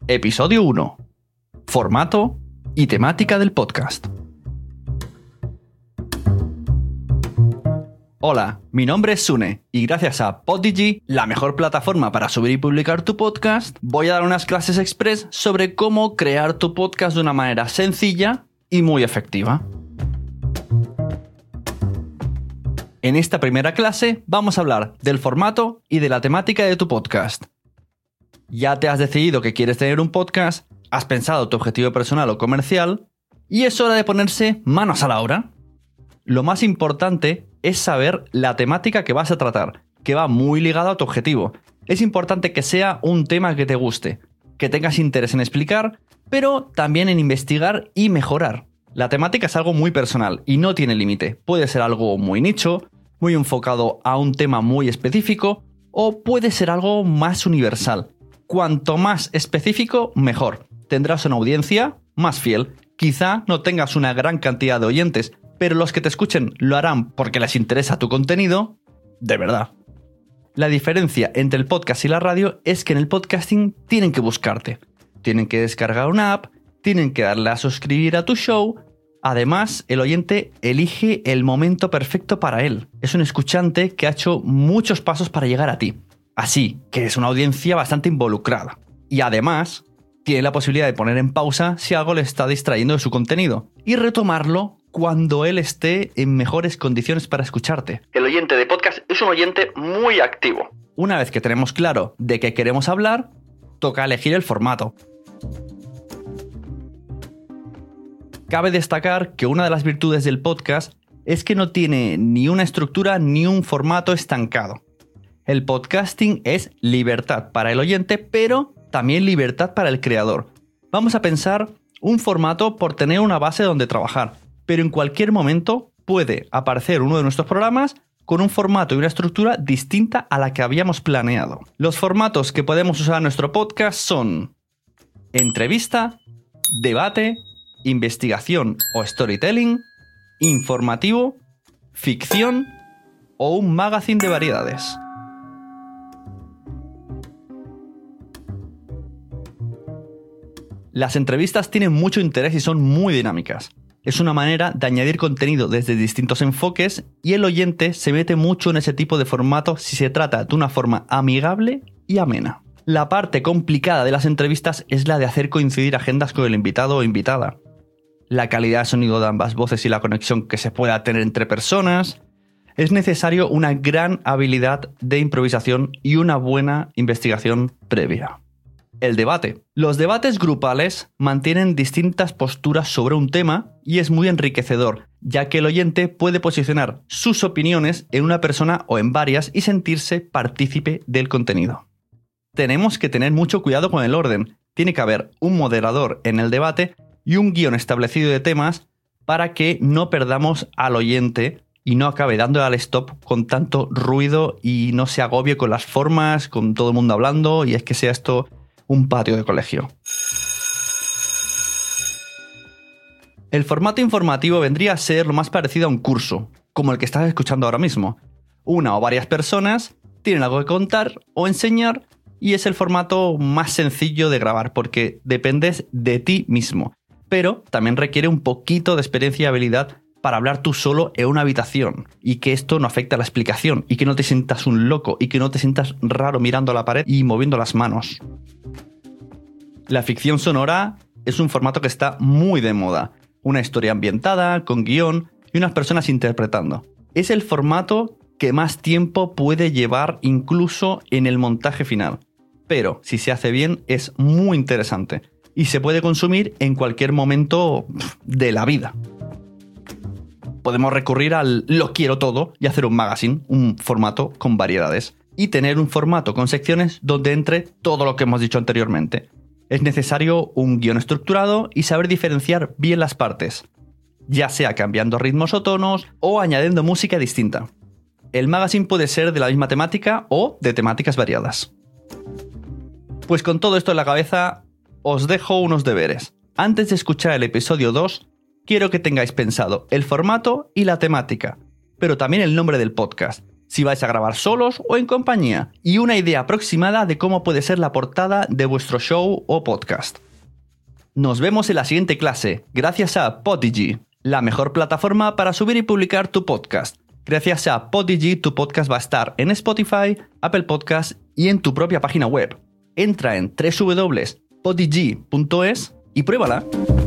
Episodio 1. Formato y temática del podcast. Hola, mi nombre es Sune y gracias a Podigy, la mejor plataforma para subir y publicar tu podcast, voy a dar unas clases express sobre cómo crear tu podcast de una manera sencilla y muy efectiva. En esta primera clase vamos a hablar del formato y de la temática de tu podcast. Ya te has decidido que quieres tener un podcast, has pensado tu objetivo personal o comercial y es hora de ponerse manos a la obra. Lo más importante es saber la temática que vas a tratar, que va muy ligado a tu objetivo. Es importante que sea un tema que te guste, que tengas interés en explicar, pero también en investigar y mejorar. La temática es algo muy personal y no tiene límite. Puede ser algo muy nicho, muy enfocado a un tema muy específico, o puede ser algo más universal. Cuanto más específico, mejor. Tendrás una audiencia más fiel. Quizá no tengas una gran cantidad de oyentes, pero los que te escuchen lo harán porque les interesa tu contenido, de verdad. La diferencia entre el podcast y la radio es que en el podcasting tienen que buscarte. Tienen que descargar una app, tienen que darle a suscribir a tu show. Además, el oyente elige el momento perfecto para él. Es un escuchante que ha hecho muchos pasos para llegar a ti. Así que es una audiencia bastante involucrada. Y además, tiene la posibilidad de poner en pausa si algo le está distrayendo de su contenido y retomarlo cuando él esté en mejores condiciones para escucharte. El oyente de podcast es un oyente muy activo. Una vez que tenemos claro de qué queremos hablar, toca elegir el formato. Cabe destacar que una de las virtudes del podcast es que no tiene ni una estructura ni un formato estancado. El podcasting es libertad para el oyente, pero también libertad para el creador. Vamos a pensar un formato por tener una base donde trabajar, pero en cualquier momento puede aparecer uno de nuestros programas con un formato y una estructura distinta a la que habíamos planeado. Los formatos que podemos usar en nuestro podcast son entrevista, debate, investigación o storytelling, informativo, ficción o un magazine de variedades. Las entrevistas tienen mucho interés y son muy dinámicas. Es una manera de añadir contenido desde distintos enfoques y el oyente se mete mucho en ese tipo de formato si se trata de una forma amigable y amena. La parte complicada de las entrevistas es la de hacer coincidir agendas con el invitado o invitada. La calidad de sonido de ambas voces y la conexión que se pueda tener entre personas. Es necesario una gran habilidad de improvisación y una buena investigación previa. El debate. Los debates grupales mantienen distintas posturas sobre un tema y es muy enriquecedor, ya que el oyente puede posicionar sus opiniones en una persona o en varias y sentirse partícipe del contenido. Tenemos que tener mucho cuidado con el orden. Tiene que haber un moderador en el debate y un guión establecido de temas para que no perdamos al oyente y no acabe dándole al stop con tanto ruido y no se agobie con las formas, con todo el mundo hablando y es que sea esto un patio de colegio. El formato informativo vendría a ser lo más parecido a un curso, como el que estás escuchando ahora mismo. Una o varias personas tienen algo que contar o enseñar y es el formato más sencillo de grabar porque dependes de ti mismo, pero también requiere un poquito de experiencia y habilidad para hablar tú solo en una habitación y que esto no afecte a la explicación y que no te sientas un loco y que no te sientas raro mirando a la pared y moviendo las manos. La ficción sonora es un formato que está muy de moda. Una historia ambientada, con guión y unas personas interpretando. Es el formato que más tiempo puede llevar incluso en el montaje final. Pero si se hace bien es muy interesante y se puede consumir en cualquier momento de la vida. Podemos recurrir al lo quiero todo y hacer un magazine, un formato con variedades. Y tener un formato con secciones donde entre todo lo que hemos dicho anteriormente. Es necesario un guión estructurado y saber diferenciar bien las partes, ya sea cambiando ritmos o tonos o añadiendo música distinta. El magazine puede ser de la misma temática o de temáticas variadas. Pues con todo esto en la cabeza, os dejo unos deberes. Antes de escuchar el episodio 2, quiero que tengáis pensado el formato y la temática, pero también el nombre del podcast. si vais a grabar solos o en compañía, y una idea aproximada de cómo puede ser la portada de vuestro show o podcast. Nos vemos en la siguiente clase, gracias a Podigy, la mejor plataforma para subir y publicar tu podcast. Gracias a Podigy, tu podcast va a estar en Spotify, Apple Podcasts y en tu propia página web. Entra en www.podigy.es y pruébala.